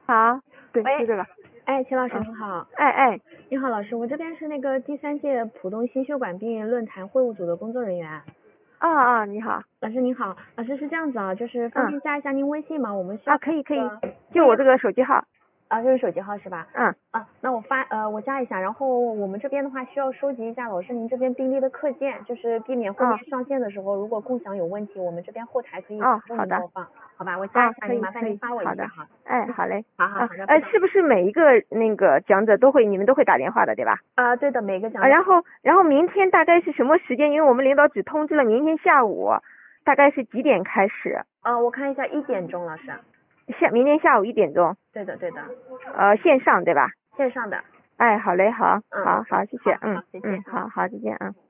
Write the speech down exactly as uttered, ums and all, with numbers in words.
好，对， 喂是这个。 哎，秦老师嗯您好。 哎哎， 你好，老师，我这边是那个第三届浦东心血管病论坛会务组的工作人员。 啊啊，你好。 老师您好，老师是这样子啊，就是方嗯便加一下您微信吗？我们需要啊，可以可以那个， 就我这个手机号。 啊，就是手机号是吧？ 嗯啊，那我发呃我加一下，然后我们这边的话需要收集一下老师您这边病例的课件，就是避免后面哦上线的时候如果共享有问题，我们这边后台可以哦， 帮好的。 您播放，好吧？我加啊， 一下您， 可以可以， 麻烦您发我好的。 一下哈。 哎，好嘞。啊好好好的， 呃， 不是不是每一个那个讲者都会，你们都会打电话的，对吧？ 啊，对的，每个讲啊， 者。 然后然后明天大概是什么时间？因为我们领导只通知了明天下午，大概是几点开始？ 啊，我看一下一点钟，老师。 下明天下午一点钟。 对的对的， 呃，线上对吧？ 线上的。 哎，好嘞，好， 嗯好好，谢谢，嗯好好谢谢嗯，好好，再见，嗯。